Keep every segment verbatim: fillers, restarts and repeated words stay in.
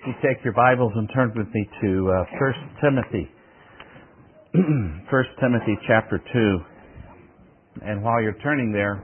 you take your Bibles and turn with me to uh, First Timothy. First Timothy chapter two. And while you're turning there,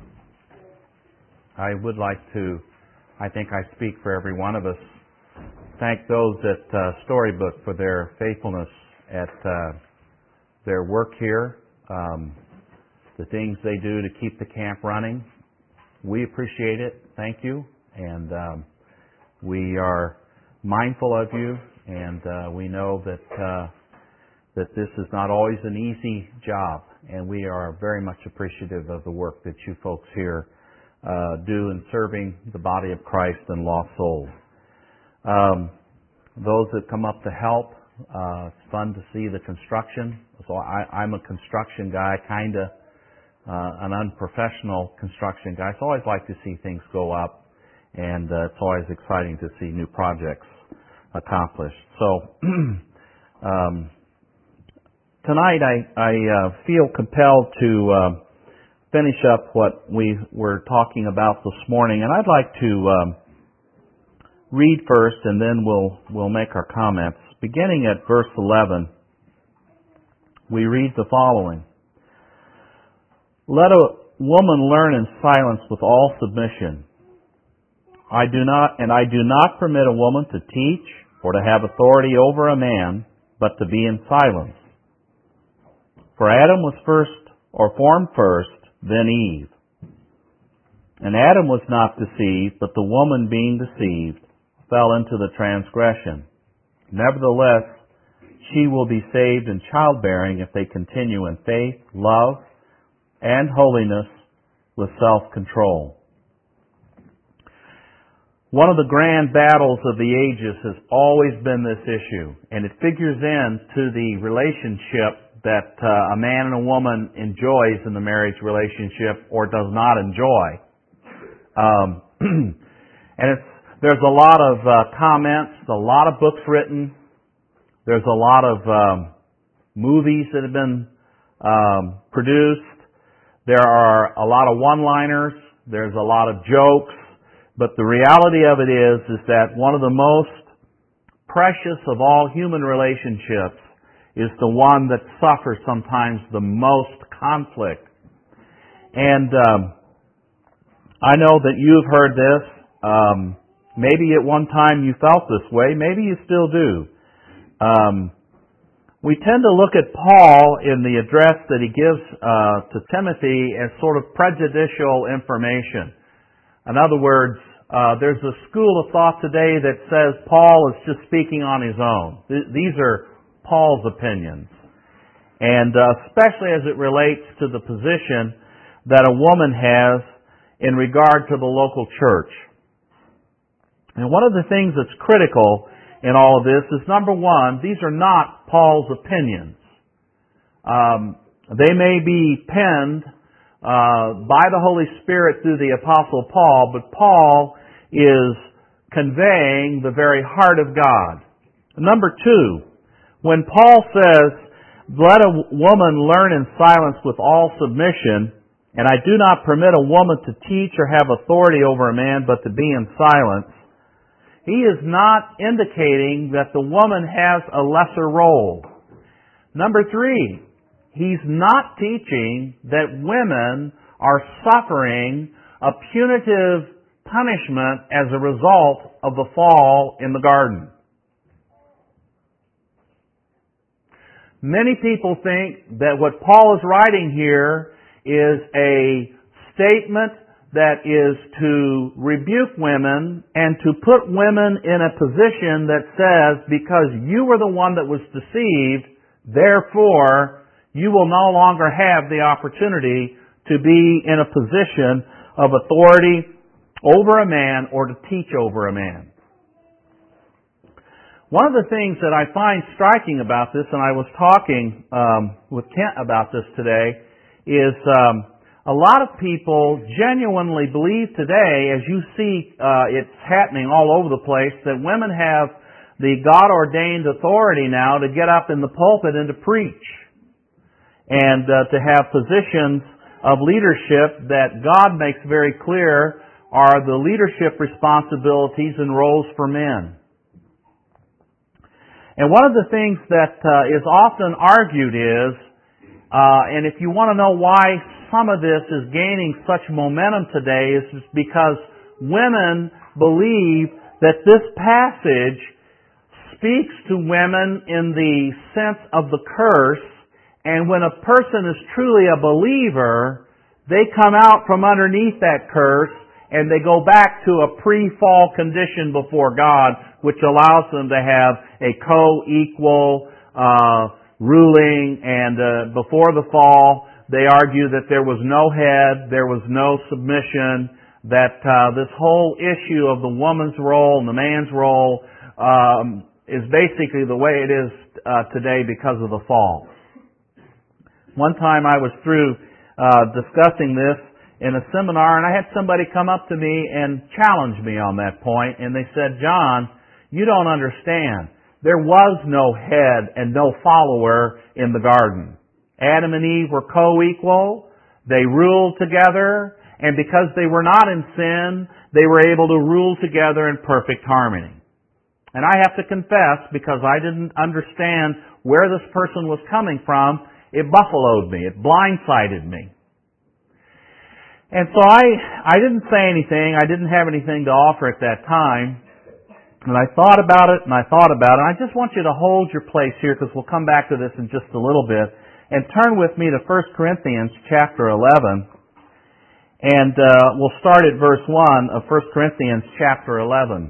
I would like to, I think I speak for every one of us, thank those at uh, Storybook for their faithfulness at uh, their work here, um, the things they do to keep the camp running. We appreciate it. Thank you. And um, we are mindful of you, and uh, we know that uh, that this is not always an easy job, and we are very much appreciative of the work that you folks here uh, do in serving the body of Christ and lost souls. Um, those that come up to help, uh, it's fun to see the construction. So I, I'm a construction guy, kind of uh, an unprofessional construction guy. So I always like to see things go up. And uh, it's always exciting to see new projects accomplished. So um, tonight I, I uh, feel compelled to uh, finish up what we were talking about this morning, and I'd like to um, read first, and then we'll we'll make our comments. Beginning at verse eleven, we read the following: "Let a woman learn in silence with all submission. I do not, and I do not permit a woman to teach or to have authority over a man, but to be in silence. For Adam was first, or formed first, then Eve. And Adam was not deceived, but the woman being deceived fell into the transgression. Nevertheless, she will be saved in childbearing if they continue in faith, love, and holiness with self-control." One of the grand battles of the ages has always been this issue, and it figures into the relationship that uh, a man and a woman enjoys in the marriage relationship or does not enjoy. Um, and it's, there's a lot of uh, comments, a lot of books written, there's a lot of um, movies that have been um, produced, there are a lot of one-liners, there's a lot of jokes. But the reality of it is, is that one of the most precious of all human relationships is the one that suffers sometimes the most conflict. And um, I know that you've heard this. Um, maybe at one time you felt this way. Maybe you still do. Um, we tend to look at Paul in the address that he gives uh, to Timothy as sort of prejudicial information. In other words, uh, there's a school of thought today that says Paul is just speaking on his own. Th- these are Paul's opinions. And uh, especially as it relates to the position that a woman has in regard to the local church. And one of the things that's critical in all of this is, number one, these are not Paul's opinions. Um, they may be penned Uh, by the Holy Spirit through the Apostle Paul, but Paul is conveying the very heart of God. Number two, when Paul says, "Let a woman learn in silence with all submission, and I do not permit a woman to teach or have authority over a man, but to be in silence," he is not indicating that the woman has a lesser role. Number three, he's not teaching that women are suffering a punitive punishment as a result of the fall in the garden. Many people think that what Paul is writing here is a statement that is to rebuke women and to put women in a position that says, because you were the one that was deceived, therefore you will no longer have the opportunity to be in a position of authority over a man or to teach over a man. One of the things that I find striking about this, and I was talking um, with Kent about this today, is um, a lot of people genuinely believe today, as you see uh, it's happening all over the place, that women have the God-ordained authority now to get up in the pulpit and to preach, and uh, to have positions of leadership that God makes very clear are the leadership responsibilities and roles for men. And one of the things that uh, is often argued is, uh, and if you want to know why some of this is gaining such momentum today, is because women believe that this passage speaks to women in the sense of the curse, and when a person is truly a believer, they come out from underneath that curse and they go back to a pre-fall condition before God, which allows them to have a co-equal uh, ruling. And uh, before the fall, they argue that there was no head, there was no submission, that uh, this whole issue of the woman's role and the man's role um, is basically the way it is uh, today because of the fall. One time I was through uh, discussing this in a seminar, and I had somebody come up to me and challenge me on that point, and they said, "John, you don't understand. There was no head and no follower in the garden. Adam and Eve were co-equal. They ruled together, and because they were not in sin, they were able to rule together in perfect harmony." And I have to confess, because I didn't understand where this person was coming from, it buffaloed me. It blindsided me. And so I, I didn't say anything. I didn't have anything to offer at that time. And I thought about it, and I thought about it. And I just want you to hold your place here, because we'll come back to this in just a little bit. And turn with me to First Corinthians chapter eleven. And uh, we'll start at verse one of First Corinthians chapter eleven.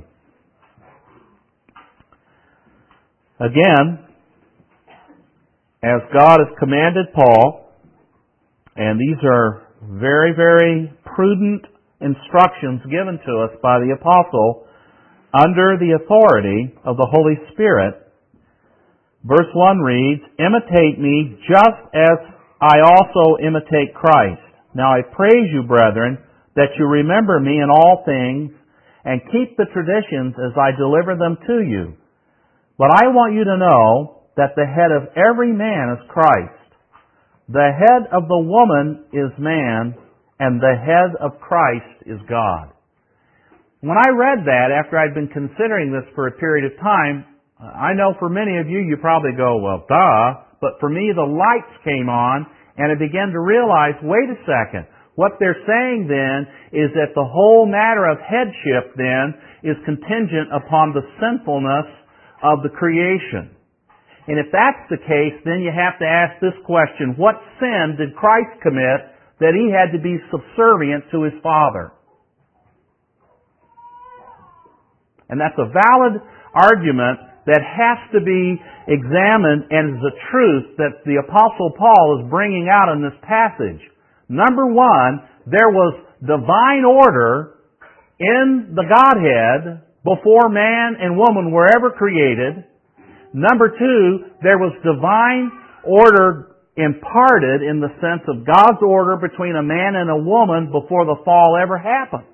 Again, as God has commanded Paul, and these are very, very prudent instructions given to us by the apostle under the authority of the Holy Spirit. Verse one reads, "Imitate me just as I also imitate Christ. Now I praise you, brethren, that you remember me in all things and keep the traditions as I deliver them to you. But I want you to know that the head of every man is Christ. The head of the woman is man, and the head of Christ is God." When I read that, after I'd been considering this for a period of time, I know for many of you, you probably go, "Well, duh." But for me, the lights came on, and I began to realize, wait a second. What they're saying then is that the whole matter of headship then is contingent upon the sinfulness of the creation. And if that's the case, then you have to ask this question: what sin did Christ commit that He had to be subservient to His Father? And that's a valid argument that has to be examined, and is a truth that the Apostle Paul is bringing out in this passage. Number one, there was divine order in the Godhead before man and woman were ever created. Number two, there was divine order imparted in the sense of God's order between a man and a woman before the fall ever happened.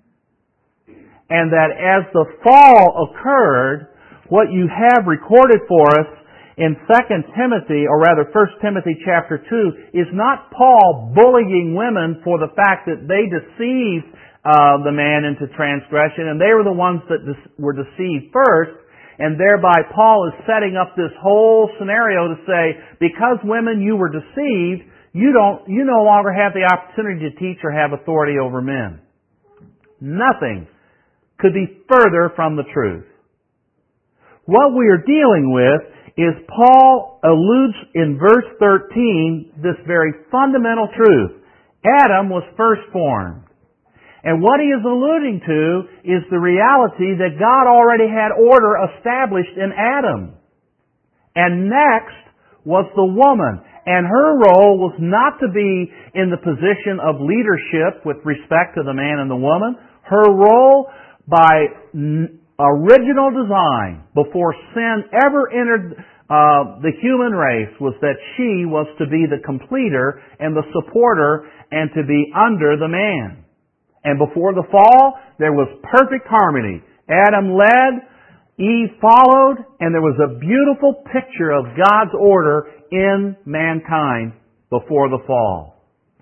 And that as the fall occurred, what you have recorded for us in Second Timothy, or rather First Timothy chapter two, is not Paul bullying women for the fact that they deceived uh, the man into transgression, and they were the ones that de- were deceived first. And thereby Paul is setting up this whole scenario to say, because women, you were deceived, you don't, you no longer have the opportunity to teach or have authority over men. Nothing could be further from the truth. What we are dealing with is Paul alludes in verse thirteen this very fundamental truth. Adam was firstborn. And what he is alluding to is the reality that God already had order established in Adam. And next was the woman. And her role was not to be in the position of leadership with respect to the man and the woman. Her role by original design, before sin ever entered uh, the human race, was that she was to be the completer and the supporter and to be under the man. And before the fall, there was perfect harmony. Adam led, Eve followed, and there was a beautiful picture of God's order in mankind before the fall.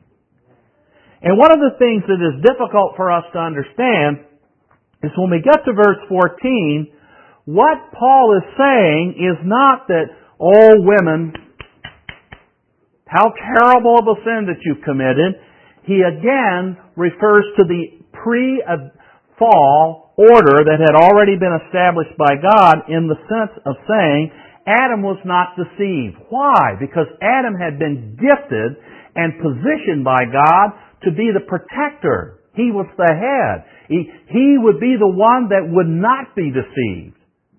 And one of the things that is difficult for us to understand is when we get to verse fourteen, What Paul is saying is not that, oh, women, how terrible of a sin that you've committed. He again refers to the pre-fall order that had already been established by God in the sense of saying Adam was not deceived. Why? Because Adam had been gifted and positioned by God to be the protector. He was the head. He, he would be the one that would not be deceived.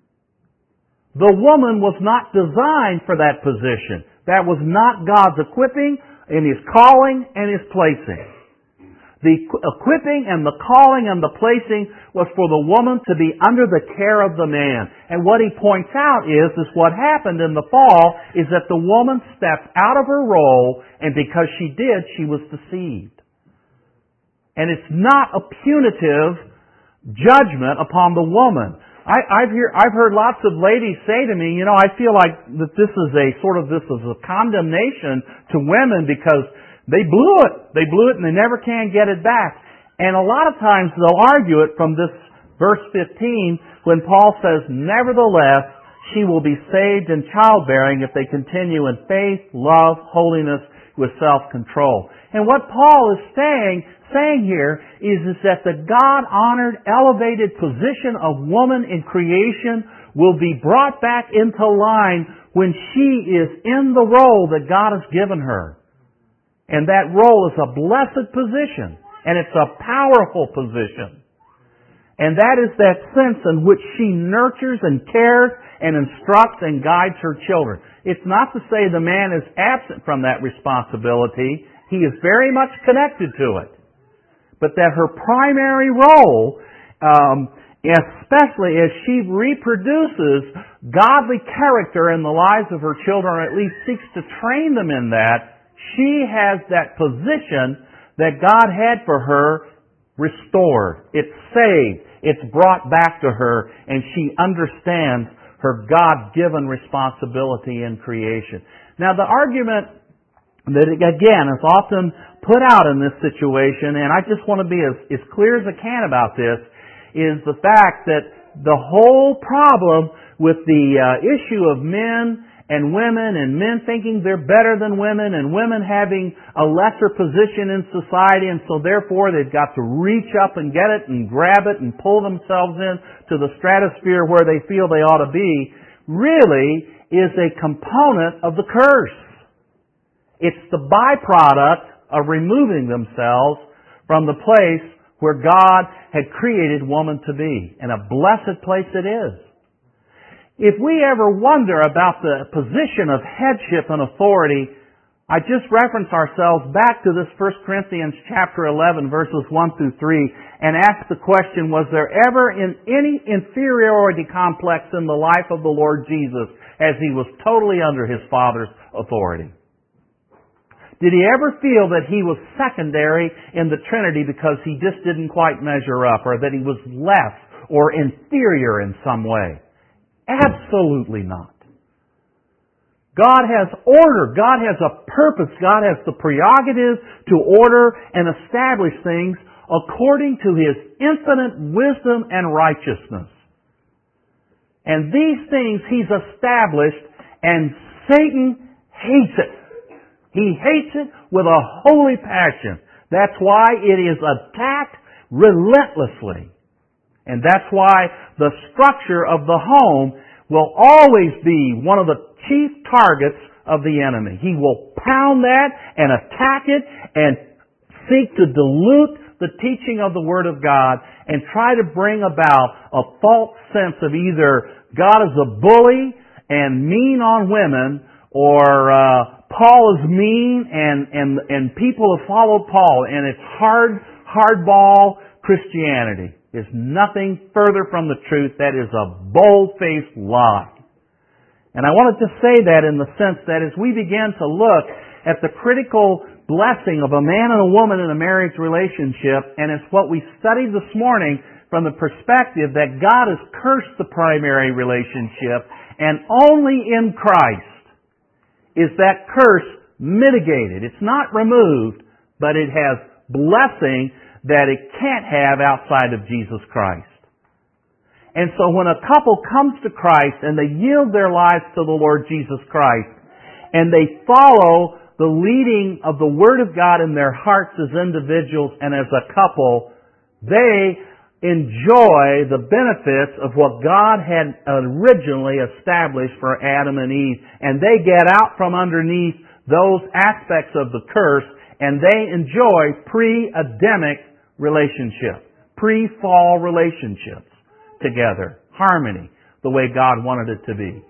The woman was not designed for that position. That was not God's equipping and His calling and His placing. The equipping and the calling and the placing was for the woman to be under the care of the man. And what he points out is, is what happened in the fall is that the woman stepped out of her role, and because she did, she was deceived. And it's not a punitive judgment upon the woman. I, I've, hear, I've heard lots of ladies say to me, you know, I feel like that this is a sort of, this is a condemnation to women because they blew it. They blew it and they never can get it back. And a lot of times they'll argue it from this verse fifteen when Paul says, nevertheless, she will be saved in childbearing if they continue in faith, love, holiness, with self-control. And what Paul is saying, saying here is, is that the God-honored, elevated position of woman in creation will be brought back into line when she is in the role that God has given her. And that role is a blessed position. And it's a powerful position. And that is that sense in which she nurtures and cares and instructs and guides her children. It's not to say the man is absent from that responsibility. He is very much connected to it. But that her primary role, um, especially as she reproduces godly character in the lives of her children, or at least seeks to train them in that, she has that position that God had for her restored. It's saved. It's brought back to her, and she understands her God-given responsibility in creation. Now, the argument that, again, is often put out in this situation, and I just want to be as, as clear as I can about this, is the fact that the whole problem with the uh, issue of men and women, and men thinking they're better than women, and women having a lesser position in society, and so therefore they've got to reach up and get it and grab it and pull themselves in to the stratosphere where they feel they ought to be, really is a component of the curse. It's the byproduct of removing themselves from the place where God had created woman to be, and a blessed place it is. If we ever wonder about the position of headship and authority, I just reference ourselves back to this First Corinthians chapter eleven, verses one through three, and ask the question, was there ever in any inferiority complex in the life of the Lord Jesus as He was totally under His Father's authority? Did He ever feel that He was secondary in the Trinity because He just didn't quite measure up, or that He was less or inferior in some way? Absolutely not. God has order. God has a purpose. God has the prerogative to order and establish things according to His infinite wisdom and righteousness. And these things He's established, and Satan hates it. He hates it with a holy passion. That's why it is attacked relentlessly. And that's why the structure of the home will always be one of the chief targets of the enemy. He will pound that and attack it and seek to dilute the teaching of the Word of God and try to bring about a false sense of either God is a bully and mean on women, or uh, Paul is mean and, and, and people have followed Paul, and it's hard, hardball Christianity. Is nothing further from the truth. That is a bold-faced lie. And I wanted to say that in the sense that as we begin to look at the critical blessing of a man and a woman in a marriage relationship, and it's what we studied this morning from the perspective that God has cursed the primary relationship, and only in Christ is that curse mitigated. It's not removed, but it has blessing that it can't have outside of Jesus Christ. And so when a couple comes to Christ and they yield their lives to the Lord Jesus Christ and they follow the leading of the Word of God in their hearts as individuals and as a couple, they enjoy the benefits of what God had originally established for Adam and Eve. And they get out from underneath those aspects of the curse and they enjoy pre-Adamic relationships, pre-fall relationships together, harmony, the way God wanted it to be.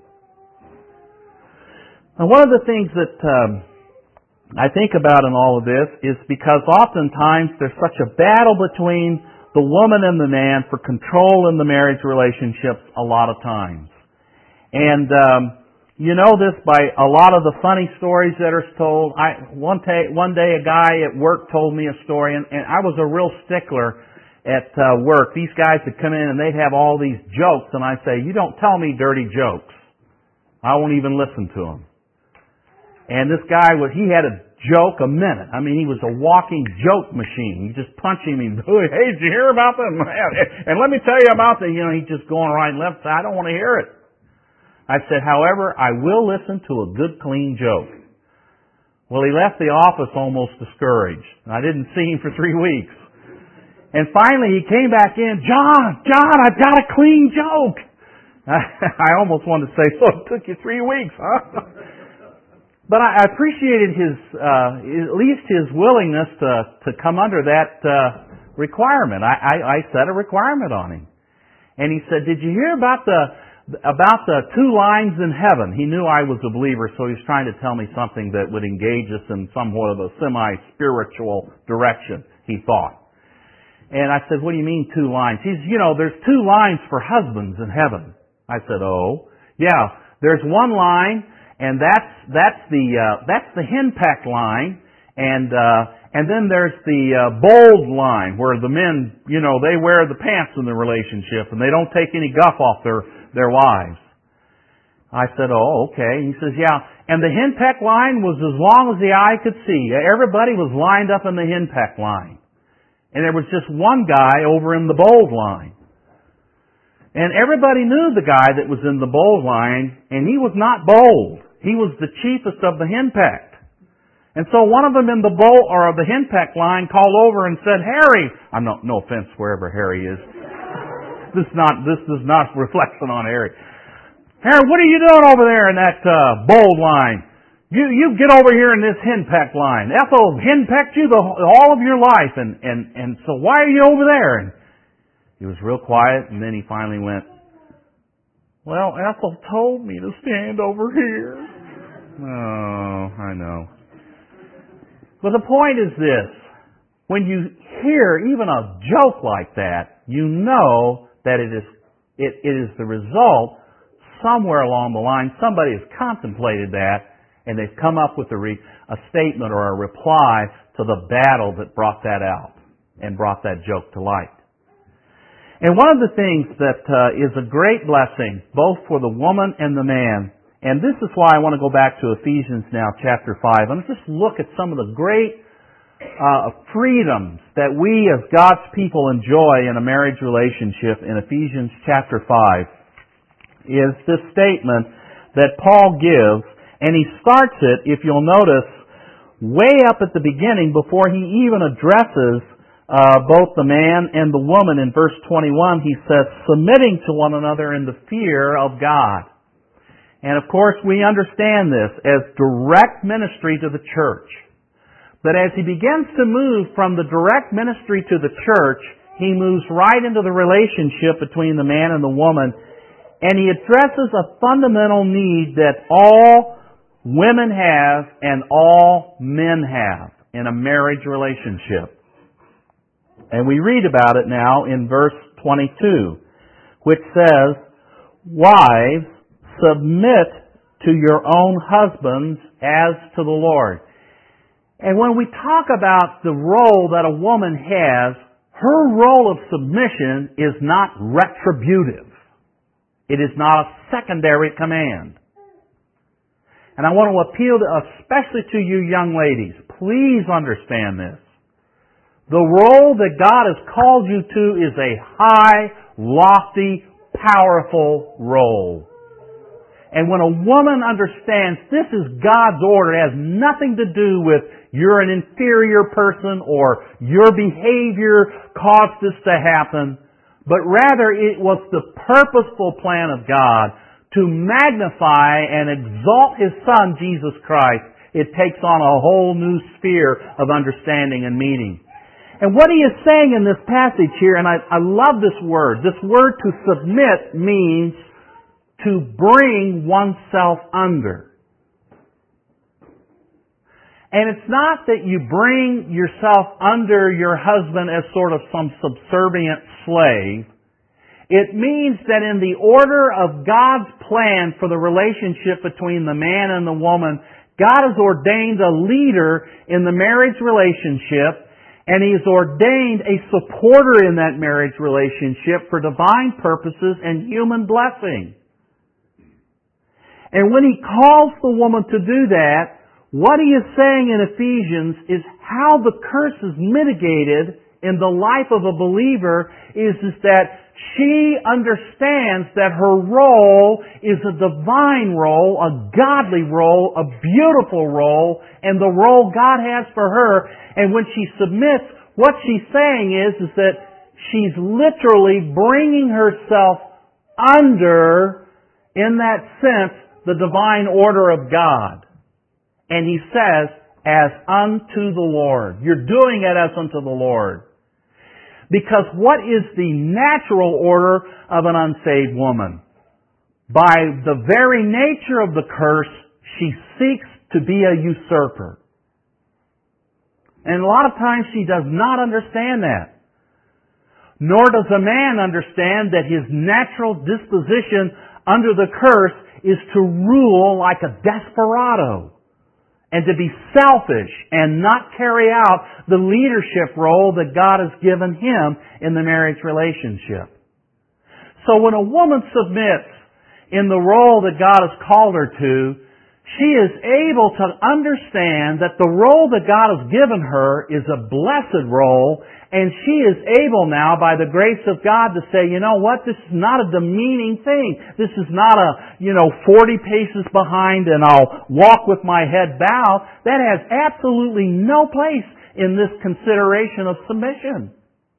And one of the things that um, I think about in all of this is because oftentimes there's such a battle between the woman and the man for control in the marriage relationships a lot of times. And um, you know this by a lot of the funny stories that are told. I, one, ta- one day a guy at work told me a story, and, and I was a real stickler at uh, work. These guys would come in and they'd have all these jokes, and I'd say, you don't tell me dirty jokes. I won't even listen to them. And this guy, was he had a joke a minute. I mean, he was a walking joke machine. You just punch him and, hey, did you hear about that? And let me tell you about the, you know, he's just going right and left. I don't want to hear it. I said, however, I will listen to a good, clean joke. Well, he left the office almost discouraged. I didn't see him for three weeks. And finally he came back in, John, John, I've got a clean joke. I almost wanted to say, so it took you three weeks, huh? But I appreciated his, uh, at least his willingness to, to come under that, uh, requirement. I, I, I set a requirement on him. And he said, did you hear about the, about the two lines in heaven? He knew I was a believer, so he was trying to tell me something that would engage us in somewhat of a semi-spiritual direction, he thought. And I said, what do you mean two lines? He said, you know, there's two lines for husbands in heaven. I said, oh, yeah, there's one line, and that's that's the uh, that's the henpeck line, and uh, and then there's the uh, bold line where the men, you know, they wear the pants in the relationship and they don't take any guff off their their wives. I said, oh, okay. He says, yeah, and the henpeck line was as long as the eye could see. Everybody was lined up in the henpeck line, and there was just one guy over in the bold line. And everybody knew the guy that was in the bold line, and he was not bold. He was the chiefest of the henpecked. And so one of them in the bowl or the henpeck line called over and said, Harry, I'm no, no offense wherever Harry is. This is not, this is not reflection on Harry. Harry, what are you doing over there in that uh, bold line? You you get over here in this henpeck line. Ethel henpecked you the, all of your life, and, and, and so why are you over there? And he was real quiet, and then he finally went, well, Ethel told me to stand over here. Oh, I know. But the point is this. When you hear even a joke like that, you know that it is it, it is the result somewhere along the line. Somebody has contemplated that, and they've come up with a, re, a statement or a reply to the battle that brought that out and brought that joke to light. And one of the things that uh, is a great blessing, both for the woman and the man, and this is why I want to go back to Ephesians now, chapter five, and just look at some of the great uh, freedoms that we as God's people enjoy in a marriage relationship in Ephesians chapter five, is this statement that Paul gives, and he starts it, if you'll notice, way up at the beginning before he even addresses Uh, both the man and the woman. In verse twenty-one, he says, submitting to one another in the fear of God. And of course, we understand this as direct ministry to the church. But as he begins to move from the direct ministry to the church, he moves right into the relationship between the man and the woman, and he addresses a fundamental need that all women have and all men have in a marriage relationship. And we read about it now in verse twenty-two, which says, wives, submit to your own husbands as to the Lord. And when we talk about the role that a woman has, her role of submission is not retributive. It is not a secondary command. And I want to appeal to, especially to you young ladies, please understand this. The role that God has called you to is a high, lofty, powerful role. And when a woman understands this is God's order, it has nothing to do with you're an inferior person or your behavior caused this to happen, but rather it was the purposeful plan of God to magnify and exalt His Son, Jesus Christ. It takes on a whole new sphere of understanding and meaning. And what He is saying in this passage here, and I, I love this word, this word to submit means to bring oneself under. And it's not that you bring yourself under your husband as sort of some subservient slave. It means that in the order of God's plan for the relationship between the man and the woman, God has ordained a leader in the marriage relationship, and He's ordained a supporter in that marriage relationship for divine purposes and human blessing. And when He calls the woman to do that, what He is saying in Ephesians is how the curse is mitigated in the life of a believer is, is that she understands that her role is a divine role, a godly role, a beautiful role, and the role God has for her. And when she submits, what she's saying is, is that she's literally bringing herself under, in that sense, the divine order of God. And He says, as unto the Lord. You're doing it as unto the Lord. Because what is the natural order of an unsaved woman? By the very nature of the curse, she seeks to be a usurper. And a lot of times she does not understand that. Nor does a man understand that his natural disposition under the curse is to rule like a desperado and to be selfish and not carry out the leadership role that God has given him in the marriage relationship. So when a woman submits in the role that God has called her to, she is able to understand that the role that God has given her is a blessed role, and she is able now, by the grace of God, to say, you know what, this is not a demeaning thing. This is not a, you know, forty paces behind and I'll walk with my head bowed. That has absolutely no place in this consideration of submission.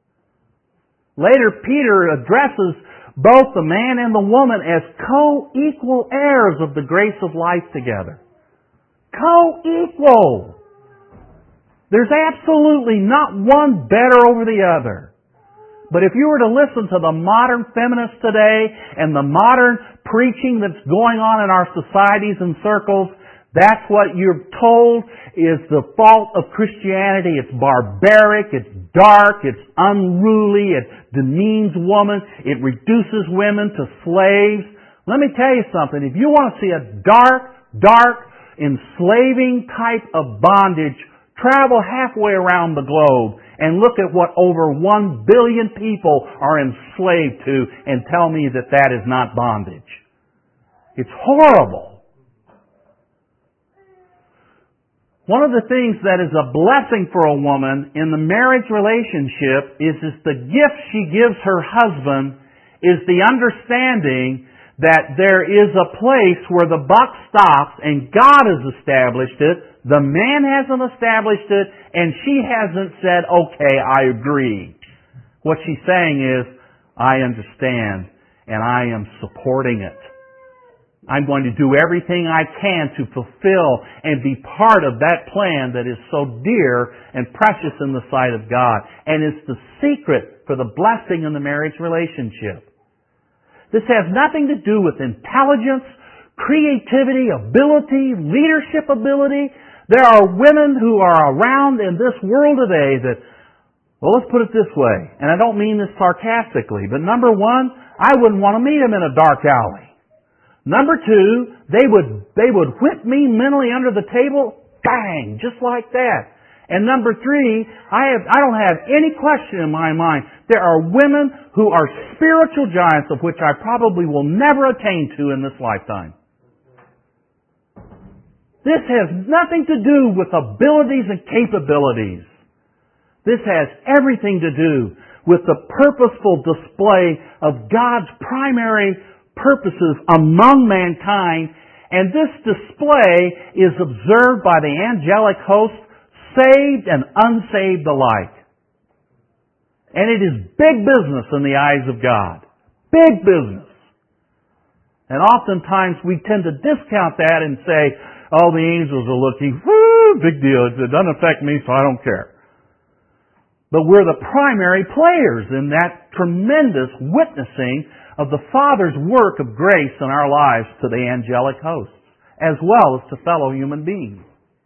Later, Peter addresses both the man and the woman as co-equal heirs of the grace of life together. Co-equal. There's absolutely not one better over the other. But if you were to listen to the modern feminists today and the modern preaching that's going on in our societies and circles, that's what you're told is the fault of Christianity. It's barbaric, it's dark, it's unruly, it demeans woman, it reduces women to slaves. Let me tell you something. If you want to see a dark, dark, enslaving type of bondage, travel halfway around the globe and look at what over one billion people are enslaved to and tell me that that is not bondage. It's horrible. One of the things that is a blessing for a woman in the marriage relationship is, is the gift she gives her husband is the understanding that there is a place where the buck stops and God has established it. The man hasn't established it and she hasn't said, okay, I agree. What she's saying is, I understand and I am supporting it. I'm going to do everything I can to fulfill and be part of that plan that is so dear and precious in the sight of God. And it's the secret for the blessing in the marriage relationship. This has nothing to do with intelligence, creativity, ability, leadership ability. There are women who are around in this world today that, well, let's put it this way, and I don't mean this sarcastically, but number one, I wouldn't want to meet them in a dark alley. Number two, they would, they would whip me mentally under the table, bang, just like that. And number three, I have, I don't have any question in my mind. There are women who are spiritual giants of which I probably will never attain to in this lifetime. This has nothing to do with abilities and capabilities. This has everything to do with the purposeful display of God's primary purposes among mankind, and this display is observed by the angelic host, saved and unsaved alike. And it is big business in the eyes of God. Big business. And oftentimes we tend to discount that and say, oh, the angels are looking, whoo, big deal. It doesn't affect me, so I don't care. But we're the primary players in that tremendous witnessing of the Father's work of grace in our lives to the angelic hosts, as well as to fellow human beings.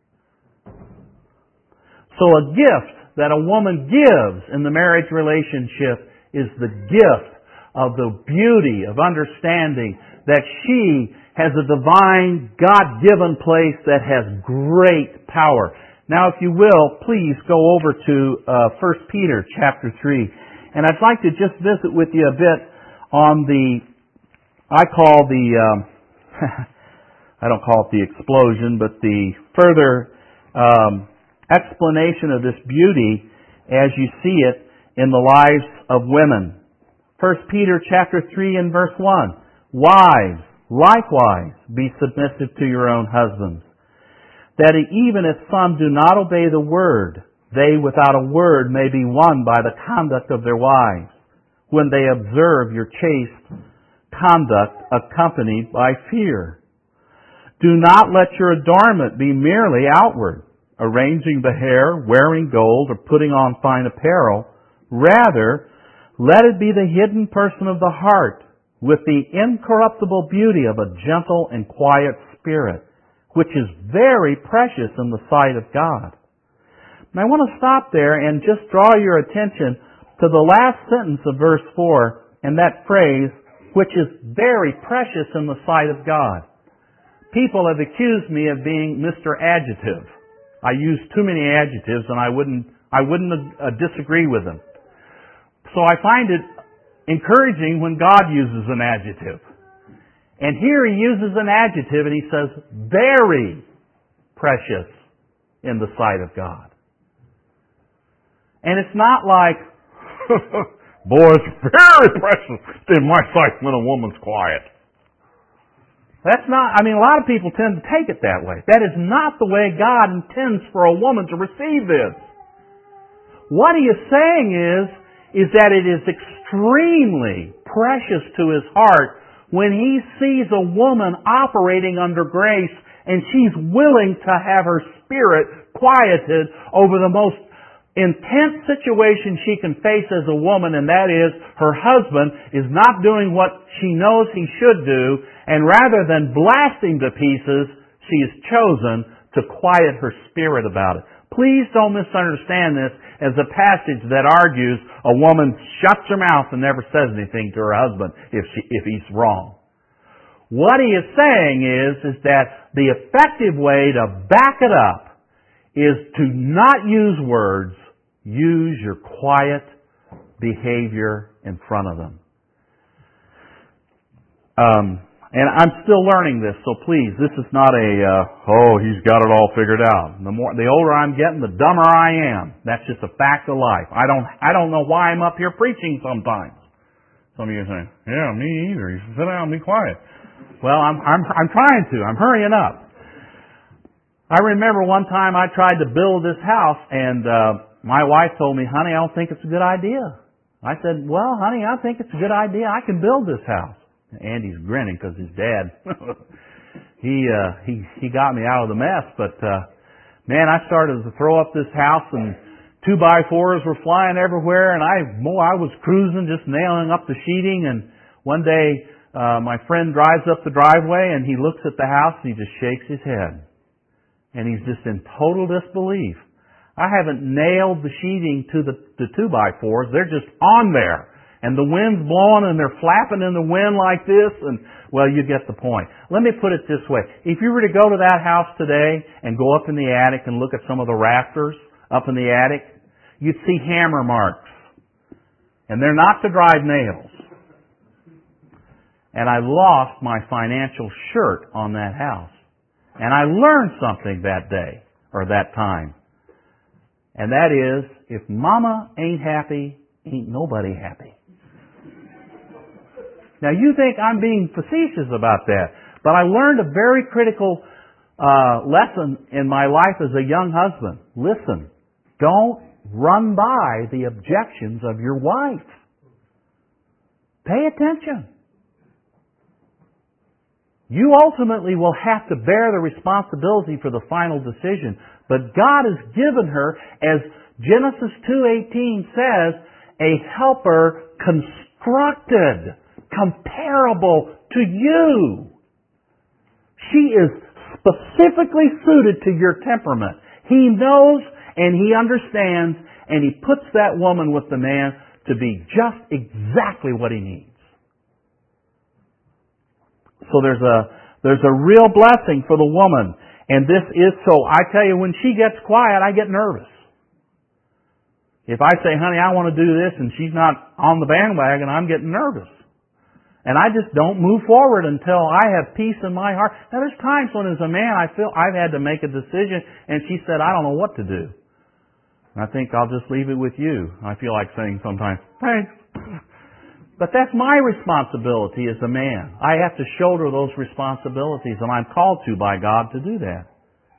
So a gift that a woman gives in the marriage relationship is the gift of the beauty of understanding that she has a divine, God-given place that has great power. Now, if you will, please go over to uh, First Peter chapter three. And I'd like to just visit with you a bit on the, I call the, um, I don't call it the explosion, but the further um, explanation of this beauty as you see it in the lives of women. First Peter chapter three and verse one. Wives, likewise, be submissive to your own husbands, that even if some do not obey the word, they without a word may be won by the conduct of their wives, when they observe your chaste conduct accompanied by fear. Do not let your adornment be merely outward, arranging the hair, wearing gold, or putting on fine apparel. Rather, let it be the hidden person of the heart, with the incorruptible beauty of a gentle and quiet spirit, which is very precious in the sight of God. And I want to stop there and just draw your attention to the last sentence of verse four, and that phrase, which is very precious in the sight of God. People have accused me of being Mister Adjective. I use too many adjectives, and I wouldn't, I wouldn't uh, disagree with them. So I find it encouraging when God uses an adjective. And here He uses an adjective and He says, very precious in the sight of God. And it's not like, boy, it's very precious in my sight when a woman's quiet. That's not, I mean, a lot of people tend to take it that way. That is not the way God intends for a woman to receive this. What He is saying is, is that it is extremely precious to His heart when He sees a woman operating under grace and she's willing to have her spirit quieted over the most intense situation she can face as a woman, and that is her husband is not doing what she knows he should do, and rather than blasting to pieces, she has chosen to quiet her spirit about it. Please don't misunderstand this as a passage that argues a woman shuts her mouth and never says anything to her husband if she, if he's wrong. What he is saying is, is that the effective way to back it up is to not use words, use your quiet behavior in front of them. Um, And I'm still learning this, so please, this is not a, uh, oh, he's got it all figured out. The more, the older I'm getting, the dumber I am. That's just a fact of life. I don't, I don't know why I'm up here preaching sometimes. Some of you are saying, yeah, me either. You should sit down and be quiet. Well, I'm, I'm, I'm trying to. I'm hurrying up. I remember one time I tried to build this house, and uh, my wife told me, honey, I don't think it's a good idea. I said, well, honey, I think it's a good idea. I can build this house. Andy's grinning because his dad, he, uh, he, he got me out of the mess, but, uh, man, I started to throw up this house and two by fours were flying everywhere, and I, boy, I was cruising, just nailing up the sheeting, and one day, uh, my friend drives up the driveway and he looks at the house and he just shakes his head. And he's just in total disbelief. I haven't nailed the sheeting to the, the two by fours, they're just on there. And the wind's blowing and they're flapping in the wind like this, and, well, you get the point. Let me put it this way. If you were to go to that house today and go up in the attic and look at some of the rafters up in the attic, you'd see hammer marks. And they're not to drive nails. And I lost my financial shirt on that house. And I learned something that day, or that time. And that is, if Mama ain't happy, ain't nobody happy. Now you think I'm being facetious about that, but I learned a very critical uh, lesson in my life as a young husband. Listen, don't run by the objections of your wife. Pay attention. You ultimately will have to bear the responsibility for the final decision, but God has given her, as Genesis two eighteen says, a helper constructed, comparable to you. She is specifically suited to your temperament. He knows and He understands, and He puts that woman with the man to be just exactly what he needs. So there's a there's a real blessing for the woman. And this is so. I tell you, when she gets quiet, I get nervous. If I say, honey, I want to do this, and she's not on the bandwagon, I'm getting nervous. And I just don't move forward until I have peace in my heart. Now there's times when as a man I feel I've had to make a decision, and she said, I don't know what to do. And I think I'll just leave it with you. I feel like saying sometimes, thanks. But that's my responsibility as a man. I have to shoulder those responsibilities, and I'm called to by God to do that.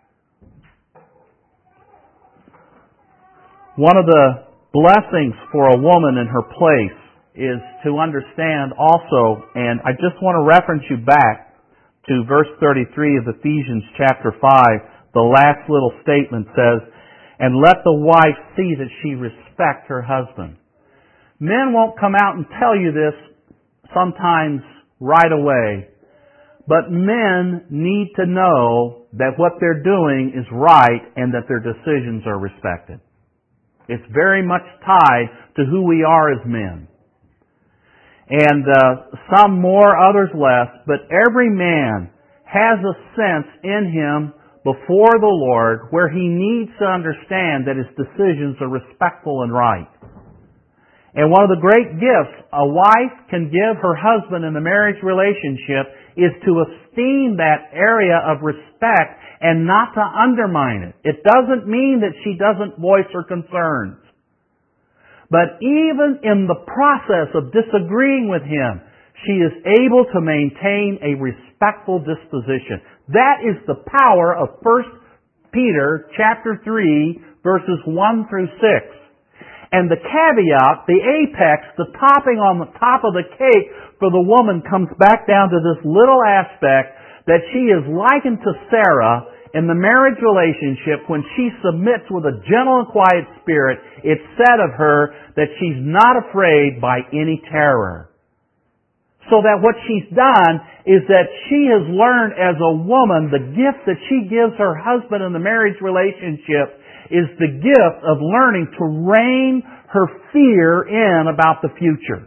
One of the blessings for a woman in her place is to understand also, and I just want to reference you back to verse thirty-three of Ephesians chapter five. The last little statement says, and let the wife see that she respect her husband. Men won't come out and tell you this sometimes right away, but men need to know that what they're doing is right and that their decisions are respected. It's very much tied to who we are as men. And uh, some more, others less, but every man has a sense in him before the Lord where he needs to understand that his decisions are respectful and right. And one of the great gifts a wife can give her husband in the marriage relationship is to esteem that area of respect and not to undermine it. It doesn't mean that she doesn't voice her concerns. But even in the process of disagreeing with him, she is able to maintain a respectful disposition. That is the power of First Peter chapter three, verses one through six. And the caveat, the apex, the topping on the top of the cake for the woman comes back down to this little aspect that she is likened to Sarah in the marriage relationship. When she submits with a gentle and quiet spirit, it's said of her that she's not afraid by any terror. So that what she's done is that she has learned as a woman, the gift that she gives her husband in the marriage relationship is the gift of learning to rein her fear in about the future.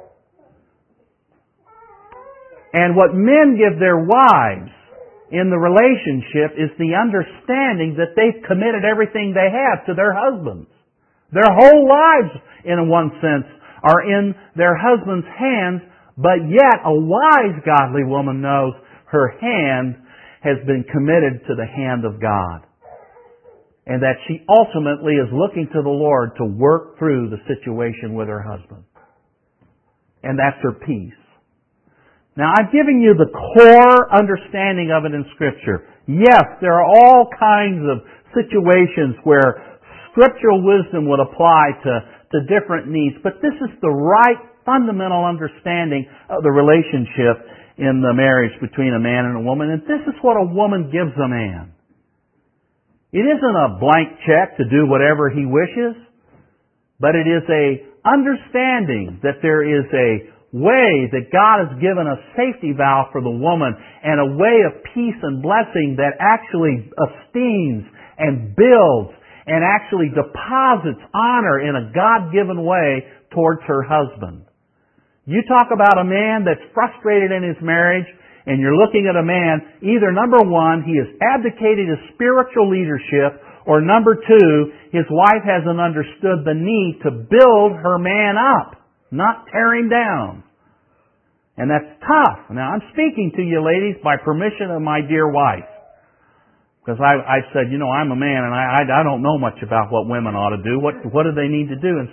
And what men give their wives in the relationship is the understanding that they've committed everything they have to their husbands. Their whole lives, in one sense, are in their husband's hands, but yet a wise, godly woman knows her hand has been committed to the hand of God. And that she ultimately is looking to the Lord to work through the situation with her husband. And that's her peace. Now, I've given you the core understanding of it in Scripture. Yes, there are all kinds of situations where scriptural wisdom would apply to, to different needs, but this is the right fundamental understanding of the relationship in the marriage between a man and a woman, and this is what a woman gives a man. It isn't a blank check to do whatever he wishes, but it is a understanding that there is a way that God has given a safety valve for the woman and a way of peace and blessing that actually esteems and builds and actually deposits honor in a God-given way towards her husband. You talk about a man that's frustrated in his marriage, and you're looking at a man, either number one, he has abdicated his spiritual leadership, or number two, his wife hasn't understood the need to build her man up, not tear him down. And that's tough. Now, I'm speaking to you ladies by permission of my dear wife. Because I, I've said, you know, I'm a man and I, I, I don't know much about what women ought to do. What, what do they need to do? And so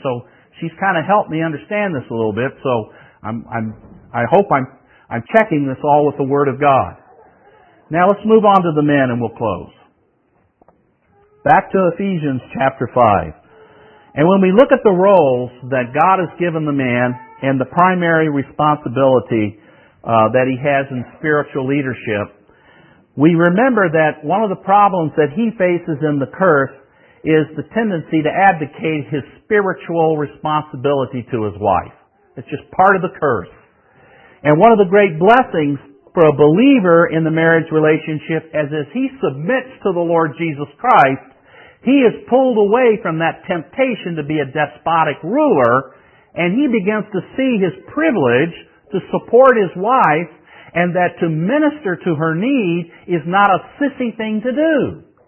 she's kind of helped me understand this a little bit, so I'm, I'm, I hope I'm, I'm checking this all with the Word of God. Now let's move on to the men and we'll close. Back to Ephesians chapter five. And when we look at the roles that God has given the man and the primary responsibility uh, that he has in spiritual leadership, we remember that one of the problems that he faces in the curse is the tendency to abdicate his spiritual responsibility to his wife. It's just part of the curse. And one of the great blessings for a believer in the marriage relationship is as he submits to the Lord Jesus Christ, he is pulled away from that temptation to be a despotic ruler, and he begins to see his privilege to support his wife, and that to minister to her need is not a sissy thing to do.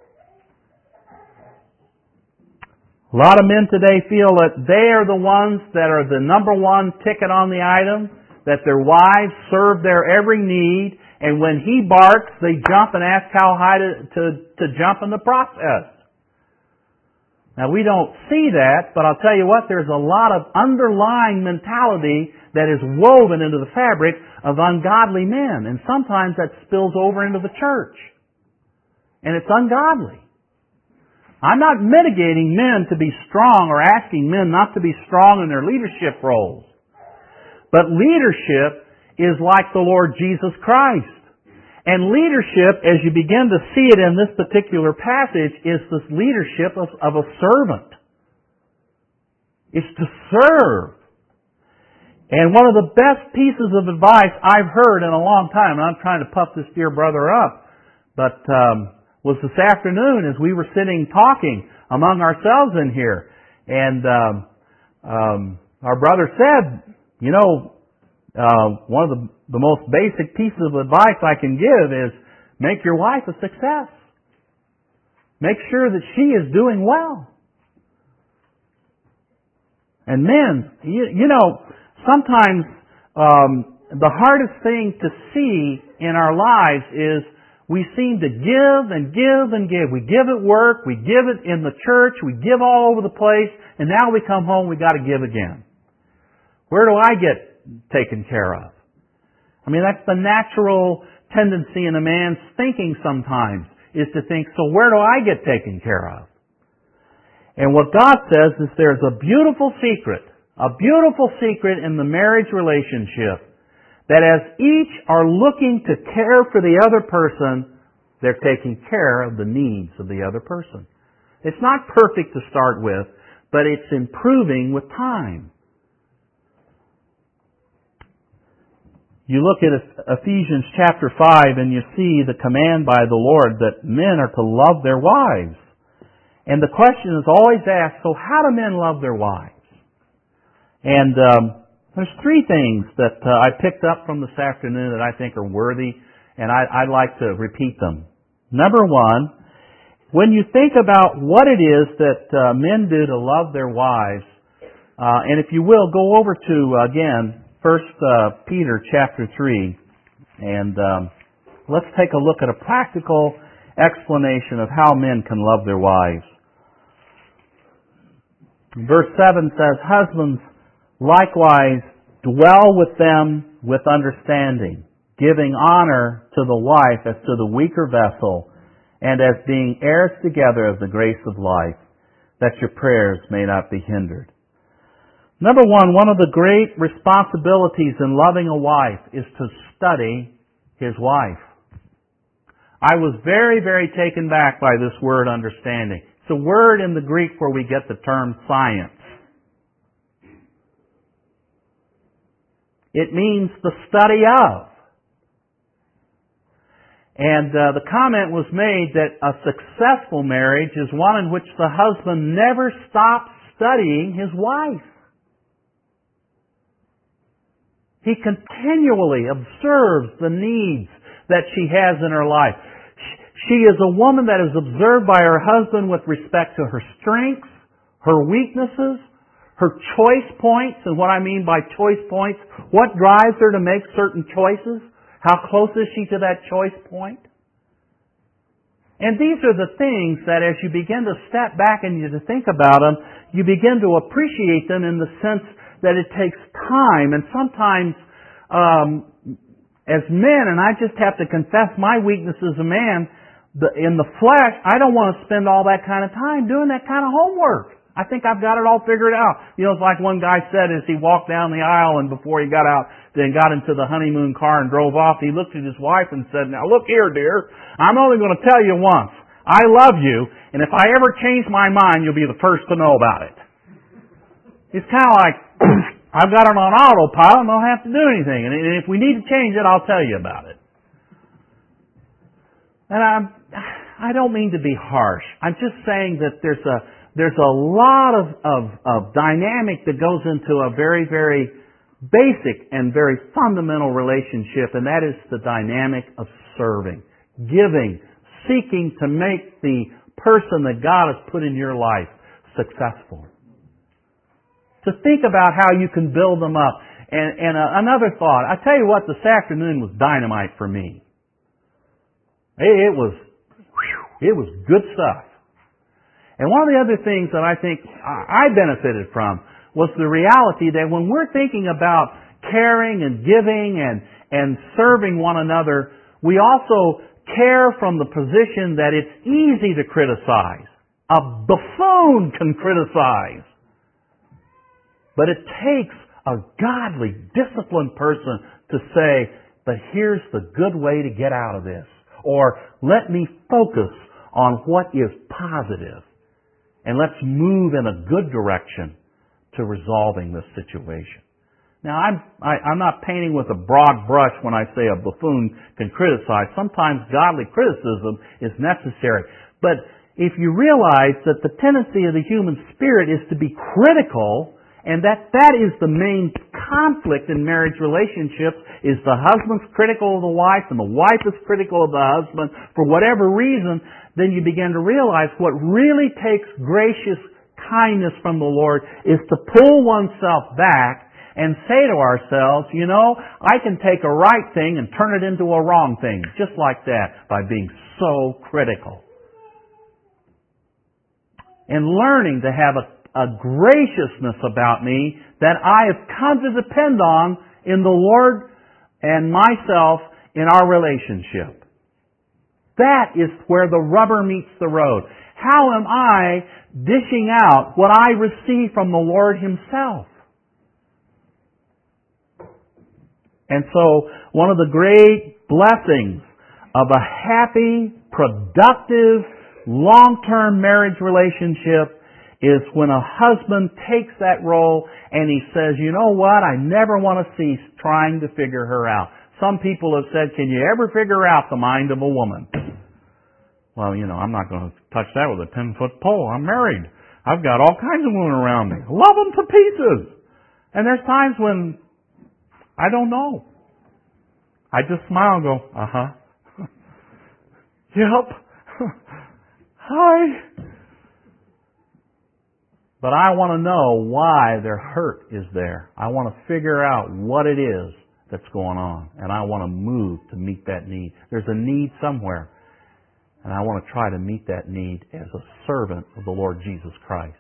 A lot of men today feel that they are the ones that are the number one ticket on the item, that their wives serve their every need, and when he barks, they jump and ask how high to, to, to jump in the process. Now, we don't see that, but I'll tell you what, there's a lot of underlying mentality that is woven into the fabric of ungodly men, and sometimes that spills over into the church. And it's ungodly. I'm not mitigating men to be strong or asking men not to be strong in their leadership roles. But leadership is like the Lord Jesus Christ. And leadership, as you begin to see it in this particular passage, is this leadership of, of a servant. It's to serve. And one of the best pieces of advice I've heard in a long time, and I'm trying to puff this dear brother up, but um, was this afternoon as we were sitting talking among ourselves in here. And um, um, our brother said, you know, uh, one of the, the most basic pieces of advice I can give is make your wife a success. Make sure that she is doing well. And men, you, you know, sometimes um, the hardest thing to see in our lives is we seem to give and give and give. We give at work, we give it in the church, we give all over the place, and now we come home, we got to give again. Where do I get taken care of? I mean, that's the natural tendency in a man's thinking sometimes, is to think, so where do I get taken care of? And what God says is there's a beautiful secret, a beautiful secret in the marriage relationship, that as each are looking to care for the other person, they're taking care of the needs of the other person. It's not perfect to start with, but it's improving with time. You look at Ephesians chapter five and you see the command by the Lord that men are to love their wives. And the question is always asked, so how do men love their wives? And um, there's three things that uh, I picked up from this afternoon that I think are worthy, and I, I'd like to repeat them. Number one, when you think about what it is that uh, men do to love their wives, uh, and if you will, go over to, uh, again, First uh, Peter chapter three, and um, let's take a look at a practical explanation of how men can love their wives. Verse seven says, husbands, likewise, dwell with them with understanding, giving honor to the wife as to the weaker vessel, and as being heirs together of the grace of life, that your prayers may not be hindered. Number one, one of the great responsibilities in loving a wife is to study his wife. I was very, very taken back by this word understanding. It's a word in the Greek where we get the term science. It means the study of. And uh, the comment was made that a successful marriage is one in which the husband never stops studying his wife. He continually observes the needs that she has in her life. She is a woman that is observed by her husband with respect to her strengths, her weaknesses, her choice points. And what I mean by choice points, what drives her to make certain choices? How close is she to that choice point? And these are the things that as you begin to step back and you to think about them, you begin to appreciate them in the sense that it takes time. And sometimes, um, as men, and I just have to confess my weakness as a man, the, in the flesh, I don't want to spend all that kind of time doing that kind of homework. I think I've got it all figured out. You know, it's like one guy said as he walked down the aisle and before he got out, then got into the honeymoon car and drove off, he looked at his wife and said, "Now look here, dear, I'm only going to tell you once. I love you, and if I ever change my mind, you'll be the first to know about it." It's kind of like, I've got it on autopilot and don't have to do anything. And if we need to change it, I'll tell you about it. And I'm, I don't mean to be harsh. I'm just saying that there's a there's a lot of, of, of dynamic that goes into a very, very basic and very fundamental relationship, and that is the dynamic of serving, giving, seeking to make the person that God has put in your life successful. To think about how you can build them up. And, and uh, another thought, I tell you what, this afternoon was dynamite for me. It, it was, whew, it was good stuff. And one of the other things that I think I benefited from was the reality that when we're thinking about caring and giving and, and serving one another, we also care from the position that it's easy to criticize. A buffoon can criticize. But it takes a godly, disciplined person to say, but here's the good way to get out of this. Or let me focus on what is positive. And let's move in a good direction to resolving this situation. Now, I'm, I, I'm not painting with a broad brush when I say a buffoon can criticize. Sometimes godly criticism is necessary. But if you realize that the tendency of the human spirit is to be critical, and that that is the main conflict in marriage relationships, is the husband's critical of the wife and the wife is critical of the husband for whatever reason, then you begin to realize what really takes gracious kindness from the Lord is to pull oneself back and say to ourselves, you know, I can take a right thing and turn it into a wrong thing, just like that, by being so critical. And learning to have a a graciousness about me that I have come to depend on in the Lord and myself in our relationship. That is where the rubber meets the road. How am I dishing out what I receive from the Lord Himself? And so, one of the great blessings of a happy, productive, long-term marriage relationship is when a husband takes that role and he says, you know what, I never want to cease trying to figure her out. Some people have said, can you ever figure out the mind of a woman? Well, you know, I'm not going to touch that with a ten-foot pole. I'm married. I've got all kinds of women around me. Love them to pieces. And there's times when I don't know. I just smile and go, uh-huh. Yep. Hi. But I want to know why their hurt is there. I want to figure out what it is that's going on. And I want to move to meet that need. There's a need somewhere. And I want to try to meet that need as a servant of the Lord Jesus Christ.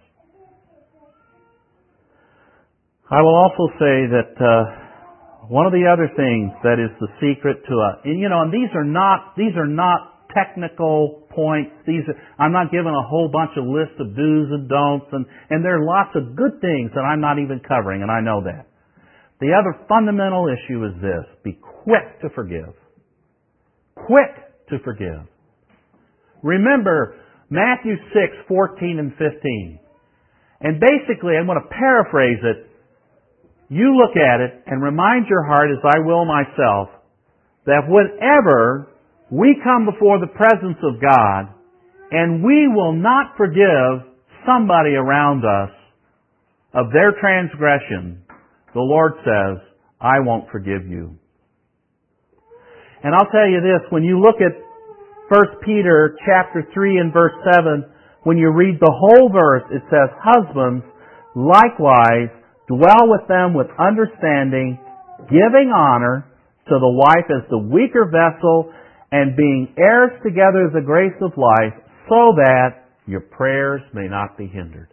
I will also say that uh, one of the other things that is the secret to a, and you know, and these are not, these are not technical points. These are, I'm not giving a whole bunch of lists of do's and don'ts, and, and there are lots of good things that I'm not even covering, and I know that. The other fundamental issue is this: be quick to forgive. Quick to forgive. Remember Matthew six, fourteen and fifteen. And basically, I'm going to paraphrase it. You look at it and remind your heart, as I will myself, that whenever we come before the presence of God and we will not forgive somebody around us of their transgression, the Lord says, I won't forgive you. And I'll tell you this, when you look at First Peter chapter three and verse seven, when you read the whole verse, it says, husbands, likewise, dwell with them with understanding, giving honor to the wife as the weaker vessel, and being heirs together of the grace of life, so that your prayers may not be hindered.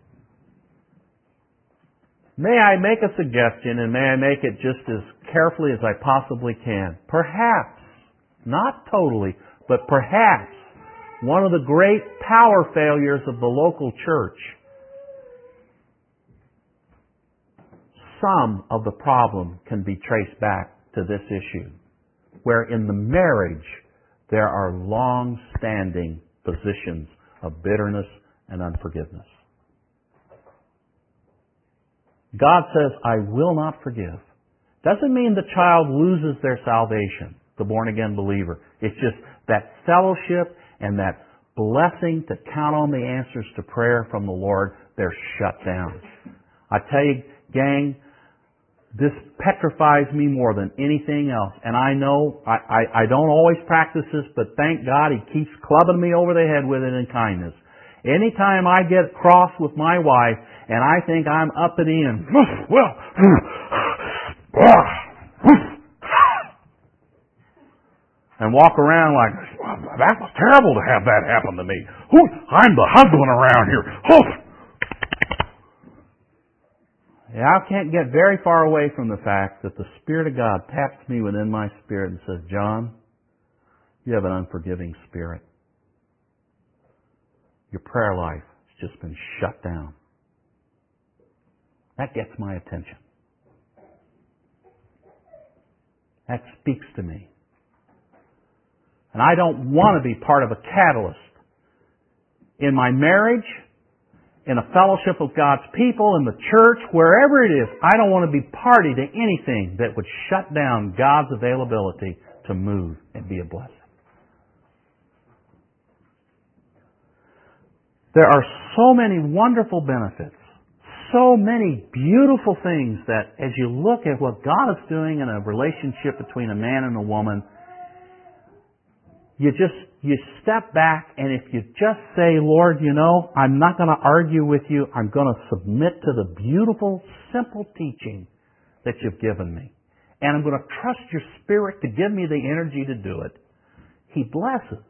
May I make a suggestion, and may I make it just as carefully as I possibly can. Perhaps, not totally, but perhaps, one of the great power failures of the local church, some of the problem can be traced back to this issue, where in the marriage there are long-standing positions of bitterness and unforgiveness. God says, I will not forgive. Doesn't mean the child loses their salvation, the born-again believer. It's just that fellowship and that blessing to count on the answers to prayer from the Lord, they're shut down. I tell you, gang, this petrifies me more than anything else. And I know I, I, I don't always practice this, but thank God He keeps clubbing me over the head with it in kindness. Anytime I get cross with my wife and I think I'm uppity and, well, and walk around like, that was terrible to have that happen to me. Who, I'm the husband around here. Oh. Yeah, I can't get very far away from the fact that the Spirit of God taps me within my spirit and says, John, you have an unforgiving spirit. Your prayer life has just been shut down. That gets my attention. That speaks to me. And I don't want to be part of a catalyst in my marriage, in a fellowship of God's people, in the church, wherever it is. I don't want to be party to anything that would shut down God's availability to move and be a blessing. There are so many wonderful benefits, so many beautiful things that as you look at what God is doing in a relationship between a man and a woman, you just, you step back, and if you just say, Lord, you know, I'm not going to argue with you. I'm going to submit to the beautiful, simple teaching that you've given me. And I'm going to trust your Spirit to give me the energy to do it. He blesses.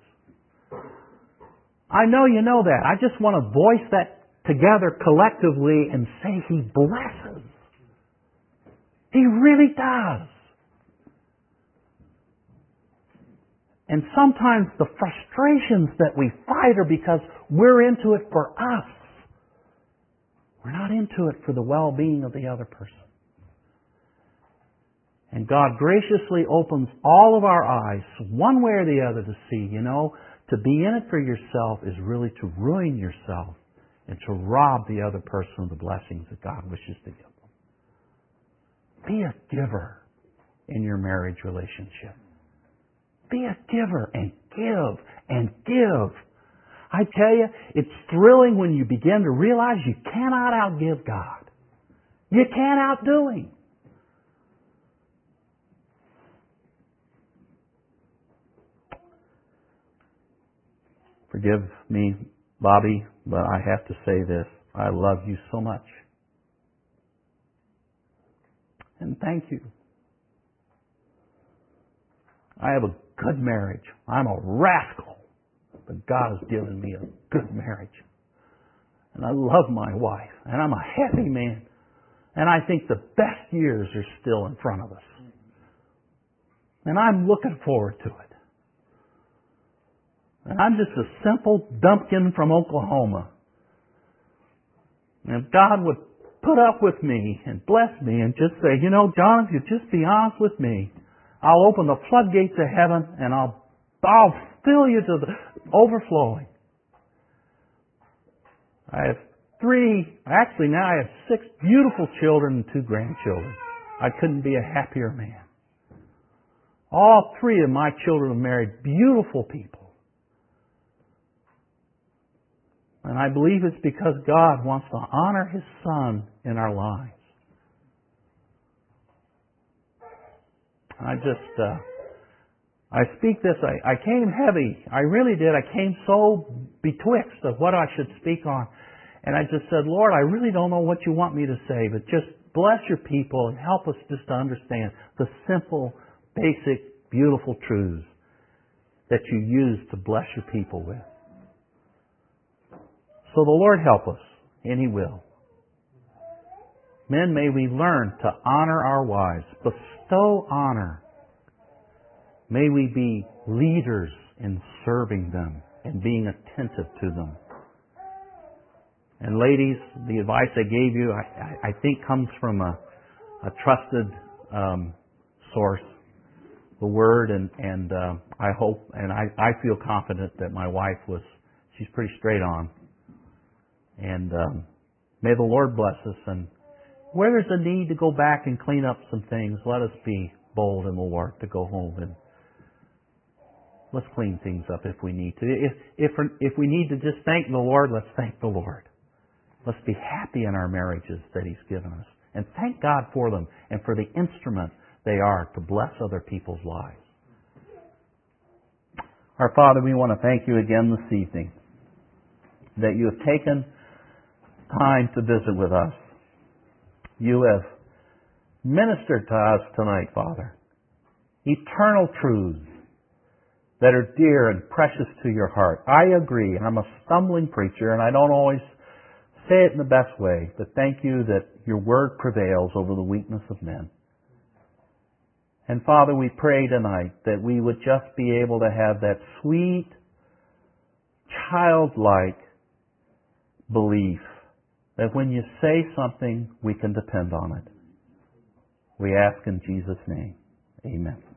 I know you know that. I just want to voice that together collectively and say He blesses. He really does. And sometimes the frustrations that we fight are because we're into it for us. We're not into it for the well-being of the other person. And God graciously opens all of our eyes, one way or the other, to see, you know, to be in it for yourself is really to ruin yourself and to rob the other person of the blessings that God wishes to give them. Be a giver in your marriage relationship. Be a giver and give and give. I tell you, it's thrilling when you begin to realize you cannot outgive God. You can't outdo Him. Forgive me, Bobby, but I have to say this. I love you so much. And thank you. I have a good marriage. I'm a rascal, but God has given me a good marriage. And I love my wife, and I'm a happy man. And I think the best years are still in front of us. And I'm looking forward to it. And I'm just a simple dumpkin from Oklahoma. And if God would put up with me and bless me and just say, you know, John, if you just be honest with me, I'll open the floodgates of heaven and I'll, I'll fill you to the overflowing. I have three, actually now I have six beautiful children and two grandchildren. I couldn't be a happier man. All three of my children have married beautiful people. And I believe it's because God wants to honor His Son in our lives. I just, uh, I speak this, I, I came heavy. I really did. I came so betwixt of what I should speak on. And I just said, Lord, I really don't know what you want me to say, but just bless your people and help us just to understand the simple, basic, beautiful truths. that you use to bless your people with. So the Lord help us, and He will. Men, may we learn to honor our wives, bestow honor. May we be leaders in serving them and being attentive to them. And ladies, the advice I gave you, I, I think comes from a, a trusted um, source, the Word, and, and uh, I hope, and I, I feel confident that my wife was, she's pretty straight on. And um, may the Lord bless us. And where there's a need to go back and clean up some things, let us be bold in the Lord to go home and let's clean things up if we need to. If, if, if we need to just thank the Lord, let's thank the Lord. Let's be happy in our marriages that He's given us. And thank God for them and for the instrument they are to bless other people's lives. Our Father, we want to thank You again this evening that You have taken time to visit with us. You have ministered to us tonight, Father. Eternal truths that are dear and precious to Your heart. I agree. I'm a stumbling preacher and I don't always say it in the best way, but thank You that Your Word prevails over the weakness of men. And Father, we pray tonight that we would just be able to have that sweet, childlike belief that when You say something, we can depend on it. We ask in Jesus' name. Amen.